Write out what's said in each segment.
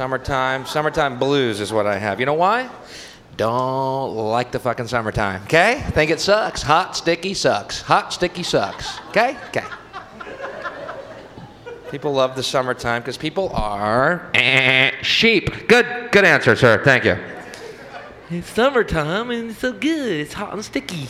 Summertime blues is what I have. You know why? Don't like the fucking summertime, okay? Think it sucks. Hot, sticky sucks. Hot, sticky sucks, okay? Okay. People love the summertime because people are sheep. Good answer, sir. Thank you. It's summertime and it's so good. It's hot and sticky.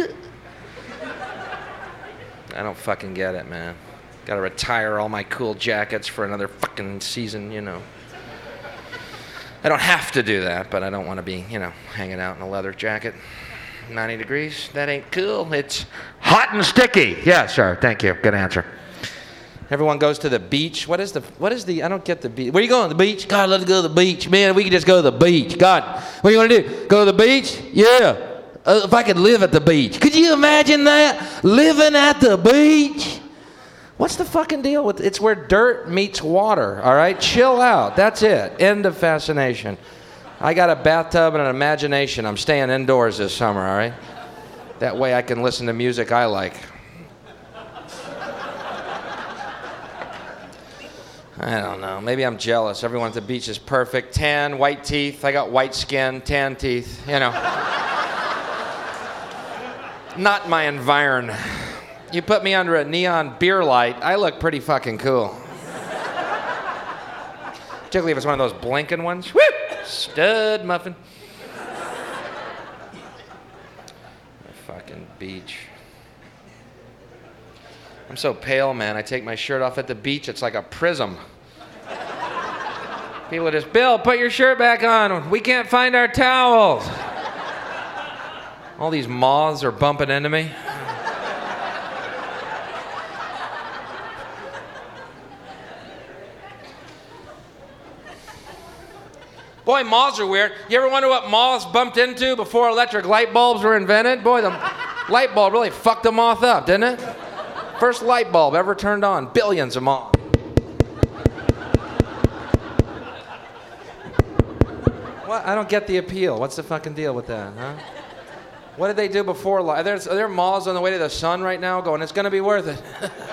I don't fucking get it, man. Gotta retire all my cool jackets for another fucking season, you know. I don't have to do that, but I don't want to be, hanging out in a leather jacket. 90 degrees, that ain't cool. It's hot and sticky. Yeah, sure, thank you. Good answer. Everyone goes to the beach. What is the, I don't get the beach. Where are you going, the beach? God, let's go to the beach. Man, we can just go to the beach. God, what do you want to do? Go to the beach? Yeah. If I could live at the beach. Could you imagine that? Living at the beach? What's the fucking deal with it's where dirt meets water, all right? Chill out. That's it. End of fascination. I got a bathtub and an imagination. I'm staying indoors this summer, all right? That way I can listen to music I like. I don't know. Maybe I'm jealous. Everyone at the beach is perfect. Tan, white teeth. I got white skin, tan teeth, Not my environ. You put me under a neon beer light, I look pretty fucking cool. Particularly if it's one of those blinking ones. Woo! Stud muffin. The fucking beach. I'm so pale, man. I take my shirt off at the beach, it's like a prism. People are just, Bill, put your shirt back on. We can't find our towels. All these moths are bumping into me. Boy, moths are weird. You ever wonder what moths bumped into before electric light bulbs were invented? Boy, the light bulb really fucked the moth up, didn't it? First light bulb ever turned on. Billions of moths. What? I don't get the appeal. What's the fucking deal with that, huh? What did they do before light? Are there moths on the way to the sun right now going, it's going to be worth it?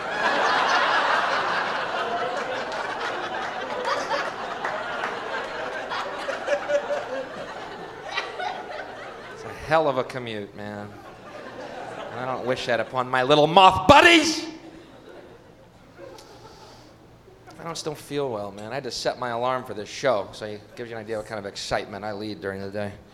Hell of a commute, man. I don't wish that upon my little moth buddies. I just don't feel well, man. I had to set my alarm for this show, so it gives you an idea what kind of excitement I lead during the day.